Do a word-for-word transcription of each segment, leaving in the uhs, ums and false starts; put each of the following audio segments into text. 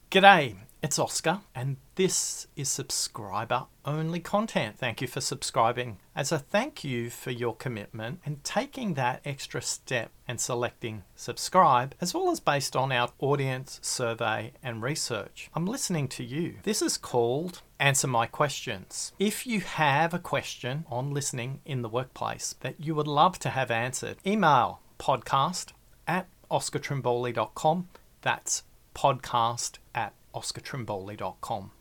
G'day, it's Oscar, and this is subscriber-only content. Thank you for subscribing. As a thank you for your commitment and taking that extra step and selecting subscribe, as well as based on our audience survey and research, I'm listening to you. This is called Answer My Questions. If you have a question on listening in the workplace that you would love to have answered, email podcast at oscar trimboli dot com. That's podcast at oscar trimboli dot com.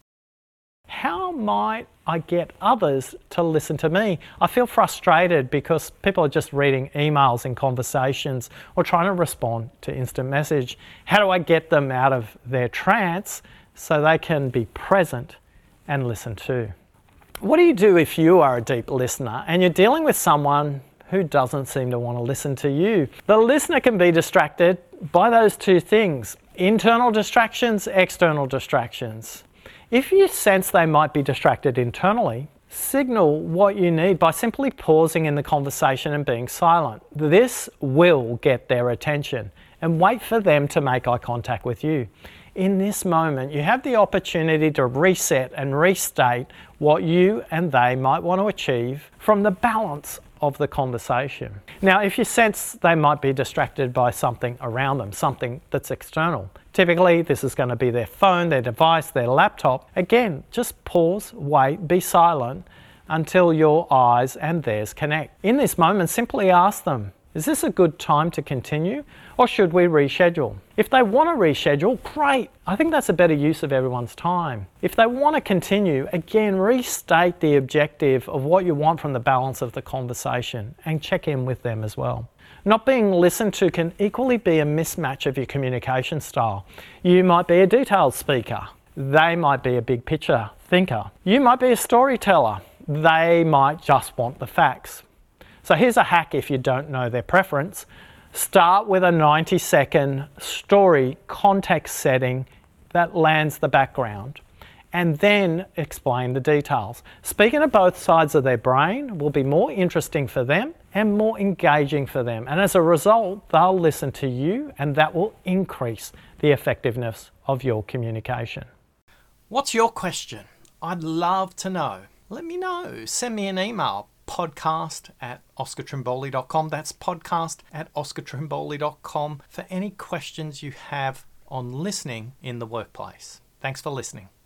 How might I get others to listen to me? I feel frustrated because people are just reading emails and conversations or trying to respond to instant message. How do I get them out of their trance so they can be present and listen too? What do you do if you are a deep listener and you're dealing with someone who doesn't seem to want to listen to you? The listener can be distracted by those two things: internal distractions, external distractions. If you sense they might be distracted internally, signal what you need by simply pausing in the conversation and being silent. This will get their attention, and wait for them to make eye contact with you. In this moment, you have the opportunity to reset and restate what you and they might want to achieve from the balance of the conversation. Now, if you sense they might be distracted by something around them, something that's external, typically this is going to be their phone, their device, their laptop. Again, just pause, wait, be silent until your eyes and theirs connect. In this moment, simply ask them, is this a good time to continue, or should we reschedule? If they want to reschedule, great. I think that's a better use of everyone's time. If they want to continue, again, restate the objective of what you want from the balance of the conversation and check in with them as well. Not being listened to can equally be a mismatch of your communication style. You might be a detailed speaker. They might be a big picture thinker. You might be a storyteller. They might just want the facts. So here's a hack if you don't know their preference. Start with a ninety second story context setting that lands the background, and then explain the details. Speaking to both sides of their brain will be more interesting for them and more engaging for them. And as a result, they'll listen to you, and that will increase the effectiveness of your communication. What's your question? I'd love to know. Let me know. Send me an email. podcast at oscar trimboli dot com. That's podcast at oscar trimboli dot com for any questions you have on listening in the workplace. Thanks for listening.